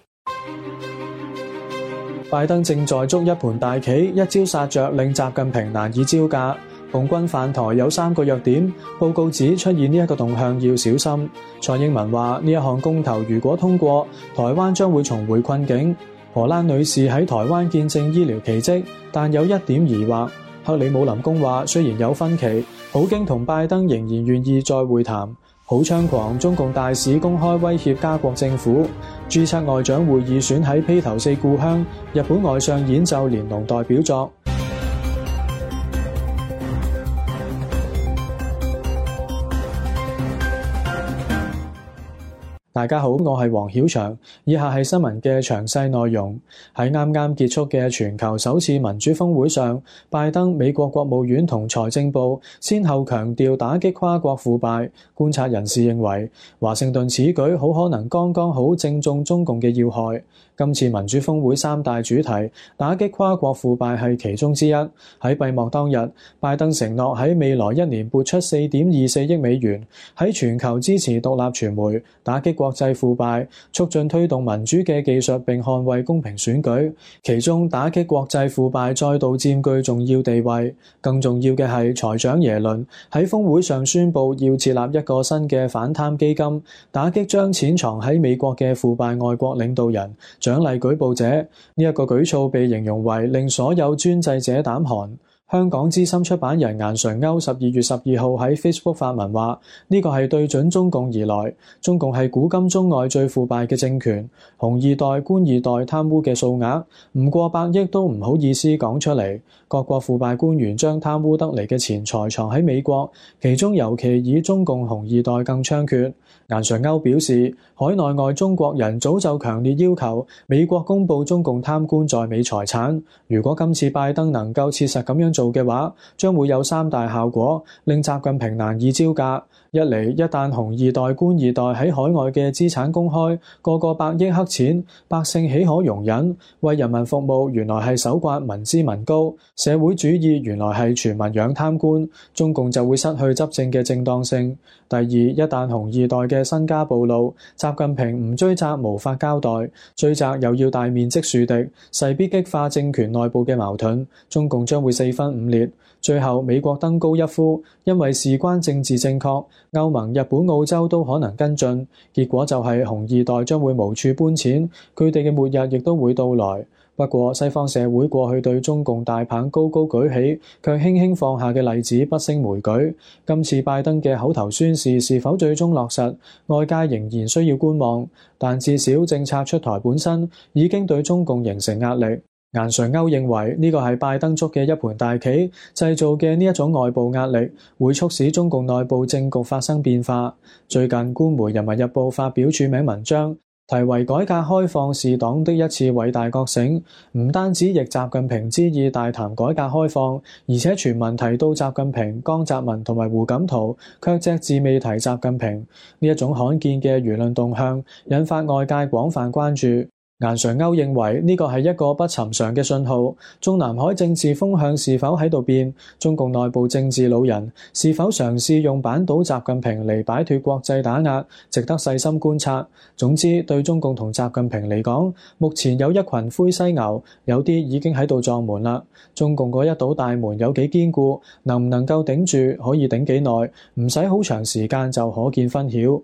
拜登正在捉一盤大棋，一招殺着令習近平難以招架。紅軍犯台有3個弱點，報告指出現呢一個動向要小心。蔡英文話呢一項公投如果通過，台灣將會重回困境。荷蘭女士喺台灣見證醫療奇蹟，但有一點疑惑。克里姆林宮話雖然有分歧，普京同拜登仍然願意再會談。好猖狂！中共大使公開威脅加國政府。G7 外長會議選喺披頭四故鄉，日本外相演奏連儂代表作。大家好，我係黃曉翔，以下係新聞嘅詳細內容。喺啱啱結束嘅全球首次民主峰會上，拜登、美國國務院同財政部先後強調打擊跨國腐敗。觀察人士認為，華盛頓此舉好可能剛剛好正中中共嘅要害。今次民主峰會3大主題，打擊跨國腐敗係其中之一。喺閉幕當日，拜登承諾喺未來1年撥出4.24億美元，喺全球支持獨立傳媒，打擊國際腐敗，促進推動民主嘅技術並捍衛公平選舉。其中打擊國際腐敗再度佔據重要地位。更重要嘅係財長耶倫喺峰會上宣布要設立一個新嘅反貪基金，打擊將錢藏喺美國嘅腐敗外國領導人，獎勵舉報者。呢一個舉措被形容為令所有專制者膽寒。香港資深出版人顏純鈎12月12號喺 Facebook 發文話：呢個係對準中共而來，中共係古今中外最腐敗嘅政權，紅二代、官二代貪污嘅數額唔過百億都唔好意思講出嚟。各國腐敗官員將貪污得嚟嘅錢財藏喺美國，其中尤其以中共紅二代更猖獗。顏純鈎表示，海內外中國人早就強烈要求美國公佈中共貪官在美財產。如果今次拜登能夠切實咁樣做嘅話，將會有3大效果，令習近平難以招架。一嚟，一旦紅二代、官二代喺海外嘅資產公開，個個百億黑錢，百姓豈可容忍？為人民服務原來係手刮民脂民膏，社會主義原來係全民養貪官，中共就會失去執政嘅正當性。第二，一旦紅二代嘅身家暴露，習近平唔追責無法交代，追責又要大面積樹敵，勢必激化政權內部嘅矛盾，中共將會4分5裂。最後美國登高一呼，因為事關政治正確，歐盟、日本、澳洲都可能跟進，結果就係紅二代將會無處搬遷，佢哋嘅末日亦都會到來。 不過，西方社會過去對中共大棒高高舉起，卻輕輕放下嘅例子不勝枚舉。今次拜登嘅口頭宣示是否最終落實，外界仍然需要觀望。但至少政策出台本身已經對中共形成壓力。顏純鈎認為呢個係拜登捉嘅一盤大棋，製造嘅呢一種外部壓力會促使中共內部政局發生變化。最近官媒《人民日報》發表署名文章，題為改革開放是黨的一次偉大覺醒，唔單止逆習近平之意大談改革開放，而且全文提到習近平、江澤民同埋胡錦濤，卻隻字未提習近平。呢一種罕見嘅輿論動向，引發外界廣泛關注。顏純鈎認為呢個係一個不尋常嘅信號，中南海政治風向是否喺度變？中共內部政治老人是否嘗試用扳倒習近平嚟擺脫國際打壓？值得細心觀察。總之，對中共同習近平嚟講，目前有一群灰犀牛，有啲已經喺度撞門啦。中共嗰一堵大門有幾堅固，能唔能夠頂住，可以頂幾耐，唔使好長時間就可見分曉。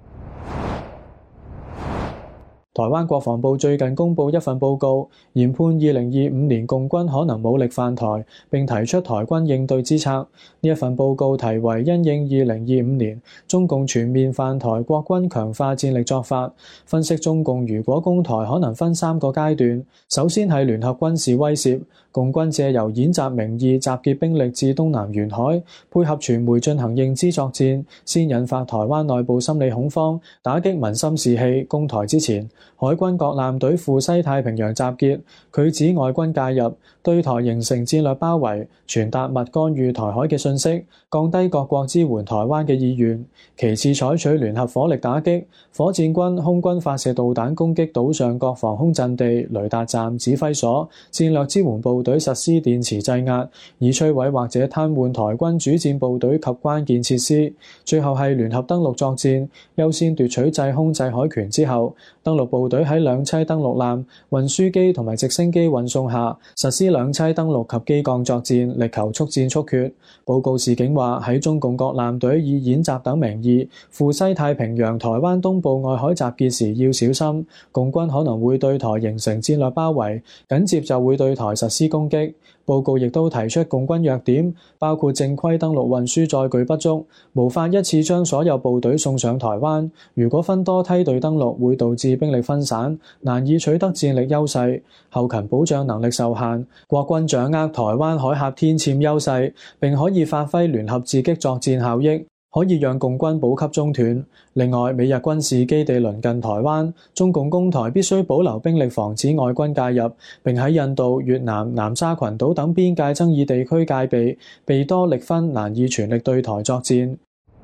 台灣國防部最近公布一份報告，研判2025年共軍可能武力犯台，並提出台軍應對之策。呢一份報告題為《因應2025年中共全面犯台，國軍強化戰力作法》，分析中共如果攻台可能分3個階段。首先係聯合軍事威懾，共軍借由演習名義集結兵力至東南沿海，配合傳媒進行認知作戰，先引發台灣內部心理恐慌，打擊民心士氣。攻台之前，海軍各艦隊赴西太平洋集結，拒止外軍介入，對台形成戰略包圍，傳達勿干預台海嘅訊息，降低各國支援台灣嘅意願。其次，採取聯合火力打擊，火箭軍、空軍發射導彈攻擊島上各防空陣地、雷達站、指揮所，戰略支援部隊實施電磁鎮壓，以摧毀或者癱瘓台軍主戰部隊及關鍵設施。最後係聯合登陸作戰，優先奪取制空制海權之後，登陸部隊喺兩棲登陸艦、運輸機同埋直升機運送下，實施兩棲登陸及機降作戰，力求速戰速決。報告示警話，喺中共各艦隊以演習等名義赴西太平洋台灣東部外海集結時要小心，共軍可能會對台形成戰略包圍，緊接就會對台實施攻擊。報告亦都提出共軍弱點，包括正規登陸運輸載具不足，無法一次將所有部隊送上台灣。如果分多梯隊登陸，會導致兵力分散，難以取得戰力優勢，後勤保障能力受限。國軍掌握台灣海峽天塹優勢，並可以發揮聯合自擊作戰效益，可以讓共軍補給中斷。另外，美日軍事基地鄰近台灣，中共攻台必須保留兵力，防止外軍介入，並喺印度、越南、南沙群島等邊界爭議地區戒備，備多力分，難以全力對台作戰。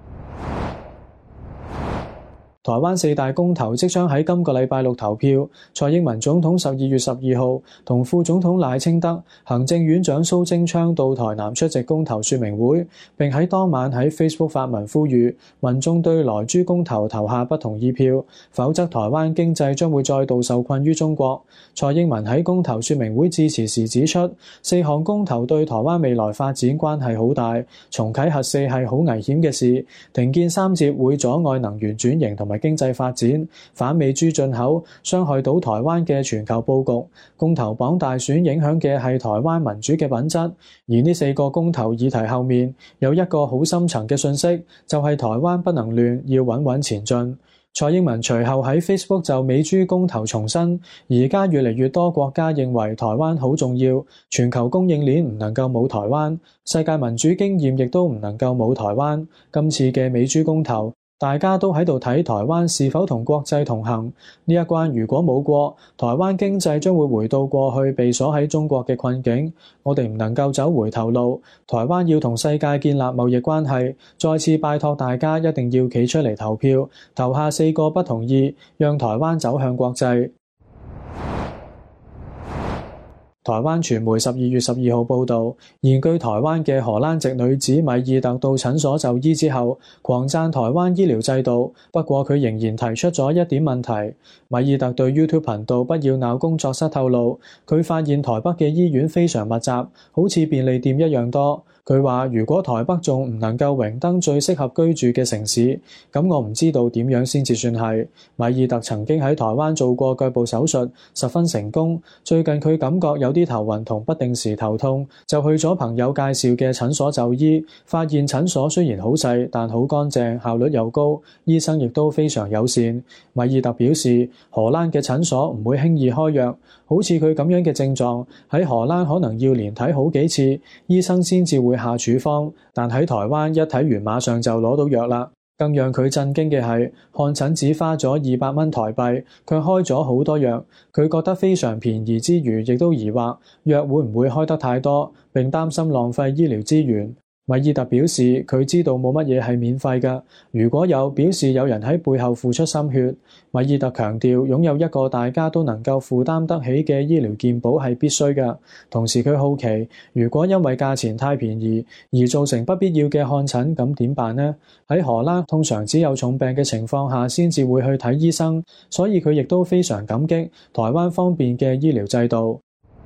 台灣4大公投即將喺今個禮拜六投票，蔡英文總統12月12號同副總統賴清德、行政院長蘇貞昌到台南出席公投說明會，並喺當晚喺 Facebook 發文呼籲民眾對萊豬公投投下不同意票，否則台灣經濟將會再度受困於中國。蔡英文喺公投說明會致辭時指出，4項公投對台灣未來發展關係好大，重啟核四係好危險嘅事，停建三接會阻礙能源轉型同埋經濟發展，反美豬進口傷害到台灣嘅全球佈局。公投綁大選影響嘅係台灣民主嘅品質，而呢4個公投議題後面有一個好深層嘅訊息，就係台灣不能亂，要穩穩前進。蔡英文隨後喺 Facebook 就美豬公投重申，而家越嚟越多國家認為台灣好重要，全球供應鏈唔能夠冇台灣，世界民主經驗亦都唔能夠冇台灣。今次嘅美豬公投，大家都喺度睇台灣是否同國際同行，呢一關如果冇過，台灣經濟將會回到過去被鎖喺中國嘅困境。我哋唔能夠走回頭路，台灣要同世界建立貿易關係。再次拜託大家一定要企出嚟投票，投下4個不同意，讓台灣走向國際。台灣傳媒12月12號報導，移居台灣嘅荷蘭籍女子米爾特到診所就醫之後，狂讚台灣醫療制度。不過佢仍然提出咗一點問題。米爾特對 YouTube 頻道不要鬧工作室透露，佢發現台北嘅醫院非常密集，好似便利店一樣多。 佢話如果台北仲唔能夠榮登最適合居住嘅城市，咁我唔知道點樣先至算係。米爾特曾經喺台灣做過腳部手術，十分成功。最近佢感覺有啲頭暈同不定時頭痛，就去咗朋友介紹嘅診所就醫，發現診所雖然好細，但好乾淨，效率又高，醫生亦都非常友善。米爾特表示，荷蘭嘅診所唔會輕易開藥，好似佢咁樣嘅症狀，喺荷蘭可能要連睇好幾次，醫生先至會下處方，但喺台灣一睇完馬上就攞到藥啦。更讓佢震驚嘅係，看診只花咗200蚊台幣，卻開咗好多藥。佢覺得非常便宜之餘，亦都疑惑藥會唔會開得太多，並擔心浪費醫療資源。米爾特表示，佢知道冇乜嘢係免費㗎，如果有，表示有人喺背後付出心血。米爾特強調，擁有一個大家都能夠負擔得起嘅醫療健保係必須㗎。同時佢好奇，如果因為價錢太便宜而造成不必要嘅看診，咁點辦呢？喺荷蘭通常只有重病嘅情況下先至會去睇醫生，所以佢亦都非常感激台灣方面嘅醫療制度。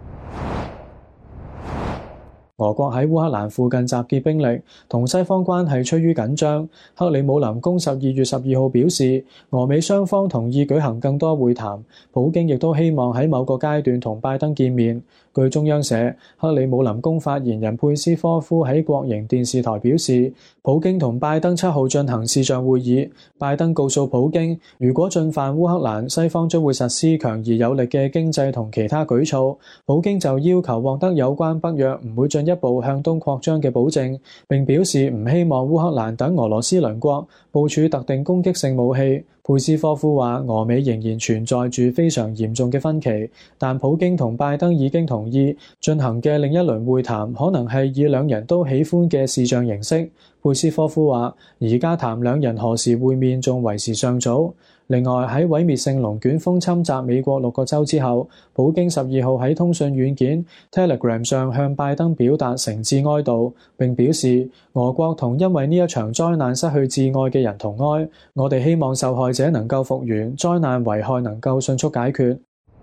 俄國喺烏克蘭附近集結兵力，同西方關係趨於緊張。克里姆林宮12月12號表示，俄美雙方同意舉行更多會談，普京亦都希望喺某個階段同拜登見面。據中央社，克里姆林宮發言人佩斯科夫喺國營電視台表示，普京同拜登7號進行視像會議，拜登告訴普京，如果進犯烏克蘭，西方將會實施強而有力嘅經濟同其他舉措。普京就要求獲得有關北約唔會進一步向東擴張嘅保證，並表示唔希望烏克蘭等俄羅斯鄰國部署特定攻擊性武器。佩斯科夫話，俄美仍然存在住非常嚴重嘅分歧，但普京同拜登已經同意進行嘅另一輪會談可能係以兩人都喜歡嘅視像形式。佩斯科夫話，而家談兩人何時會面仲為時尚早。另外，喺毀滅性龍捲風侵襲美國6個州之後，普京12號喺通訊軟件 Telegram 上向拜登表達誠摯哀悼，並表示俄國同因為呢一場災難失去摯愛嘅人同哀，我哋希望受害者能夠復原，災難危害能夠迅速解決。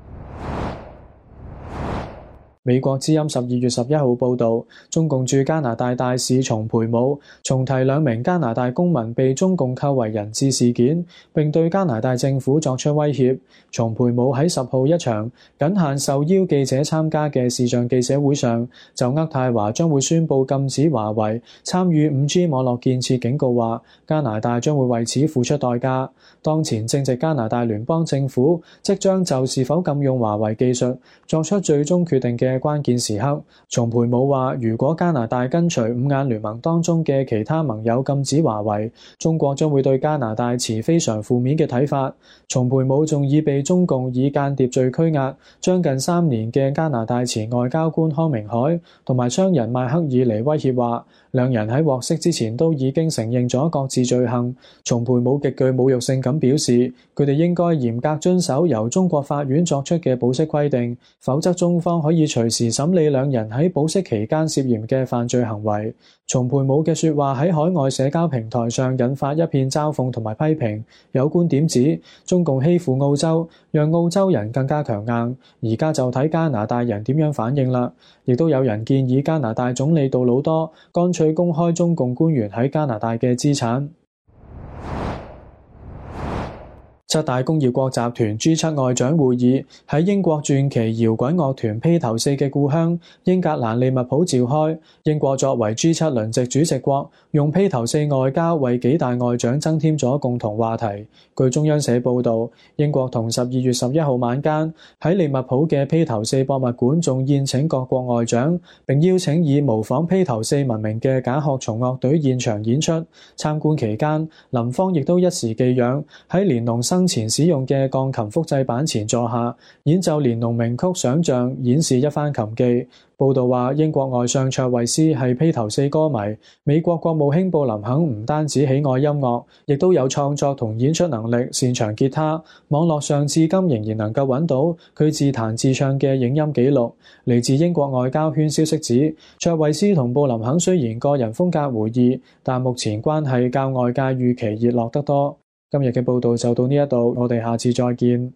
美國之音12月11號報導，中共駐加拿大大使叢培武重提2名加拿大公民被中共扣為人質事件，並對加拿大政府作出威脅。叢培武喺10號一場僅限受邀記者參加嘅視像記者會上，就渥太華將會宣布禁止華為參與 5G 網絡建設，警告話加拿大將會為此付出代價。當前正值加拿大聯邦政府即將就是否禁用華為技術作出最終決定嘅關鍵時刻，叢培武話，如果加拿大跟隨5眼聯盟當中嘅其他盟友禁止華為，中國將會對加拿大持非常負面嘅睇法。叢培武仲已被中共以間諜罪拘押將近3年嘅加拿大前外交官康明凱同埋商人邁克爾尼威脅話，兩人喺獲釋之前都已經承認咗各自罪行。叢培武極具侮辱性咁表示，佢哋應該嚴格遵守由中國法院作出嘅保釋規定，否則中方可以隨時審理兩人喺保釋期間涉嫌嘅犯罪行為。叢培武嘅說話喺海外社交平台上引發一片嘲諷同埋批評，有觀點指中共欺負澳洲，讓澳洲人更加強硬，而家就睇加拿大人點樣反應啦。亦都有人建議加拿大總理杜魯多乾脆公開中共官員喺加拿大嘅資產。7大工業國集團 G7 外長會議喺英國傳奇搖滾樂團披頭四嘅故鄉英格蘭利物浦召開。英國作為 G7 輪值主席國，用披頭四外交為幾大外長增添咗共同話題。據中央社報導，英國同12月11號晚間喺利物浦嘅披頭四博物館仲宴請各國外長，並邀請以模仿披頭四聞名嘅甲殼蟲樂隊現場演出。參觀期間，林芳亦都一時寄養喺連儂生前使用嘅鋼琴複製板前坐下，演奏連儂名曲《想像》，演示一番琴技。報道話，英國外相卓慧思係披頭四歌迷，美國國務卿布林肯唔單止喜愛音樂，亦都有創作同演出能力，擅長吉他。網絡上至今仍然能夠揾到佢自彈自唱嘅影音記錄。嚟自英國外交圈消息指，卓慧思同布林肯雖然個人風格互異，但目前關係較外界預期熱絡得多。今日嘅報道就到呢一度，我哋下次再見。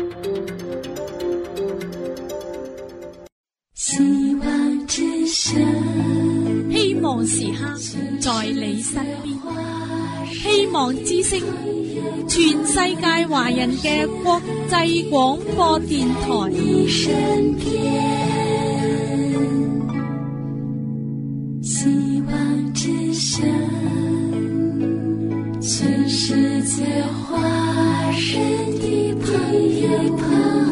希望之聲望時刻在你身邊。希望之聲，全世界華人嘅國際廣播電台。 希望之聲，全世界華人的朋友。